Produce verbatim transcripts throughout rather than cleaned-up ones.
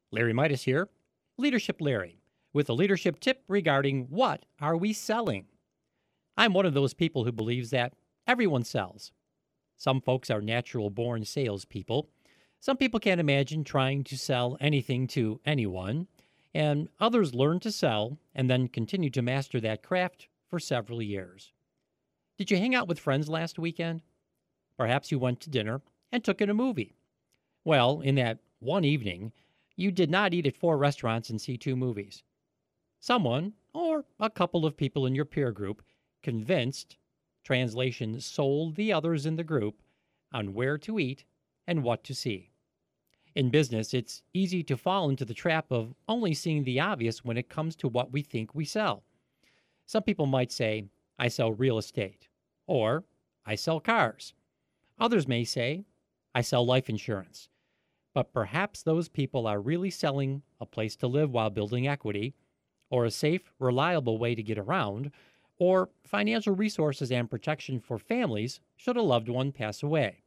Larry Midas here, Leadership Larry, with a leadership tip regarding what are we selling? I'm one of those people who believes that everyone sells. Some folks are natural born salespeople. Some people can't imagine trying to sell anything to anyone. And others learn to sell and then continue to master that craft for several years. Did you hang out with friends last weekend? Perhaps you went to dinner and took in a movie. Well, in that one evening, you did not eat at four restaurants and see two movies. Someone, or a couple of people in your peer group, convinced, translation sold the others in the group, on where to eat and what to see. In business, it's easy to fall into the trap of only seeing the obvious when it comes to what we think we sell. Some people might say, I sell real estate, or I sell cars. Others may say, I sell life insurance. But perhaps those people are really selling a place to live while building equity, or a safe, reliable way to get around, or financial resources and protection for families should a loved one pass away.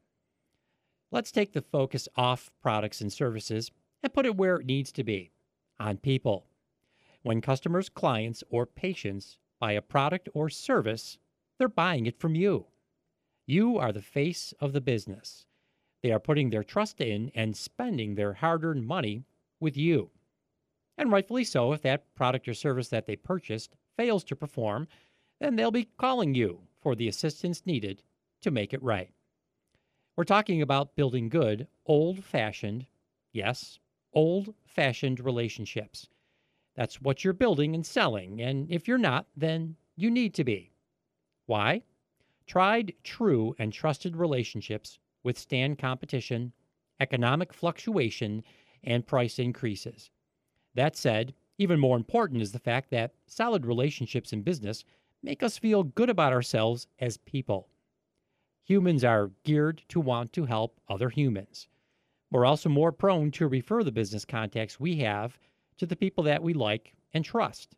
Let's take the focus off products and services and put it where it needs to be, on people. When customers, clients, or patients buy a product or service, they're buying it from you. You are the face of the business. They are putting their trust in and spending their hard earned money with you. And rightfully so, if that product or service that they purchased fails to perform, then they'll be calling you for the assistance needed to make it right. We're talking about building good, old fashioned, yes, old fashioned relationships. That's what you're building and selling. And if you're not, then you need to be. Why? Tried, true, and trusted relationships withstand competition, economic fluctuation, and price increases. That said, even more important is the fact that solid relationships in business make us feel good about ourselves as people. Humans are geared to want to help other humans. We're also more prone to refer the business contacts we have to the people that we like and trust.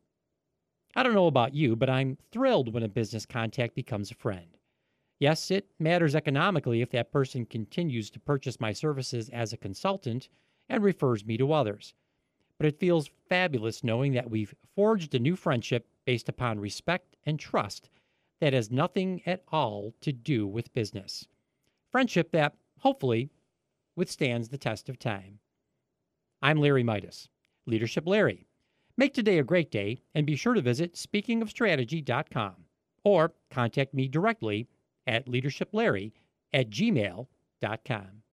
I don't know about you, but I'm thrilled when a business contact becomes a friend. Yes, it matters economically if that person continues to purchase my services as a consultant and refers me to others. But it feels fabulous knowing that we've forged a new friendship based upon respect and trust that has nothing at all to do with business. Friendship that, hopefully, withstands the test of time. I'm Larry Midas, Leadership Larry. Make today a great day and be sure to visit speaking of strategy dot com or contact me directly at leadership larry at gmail dot com.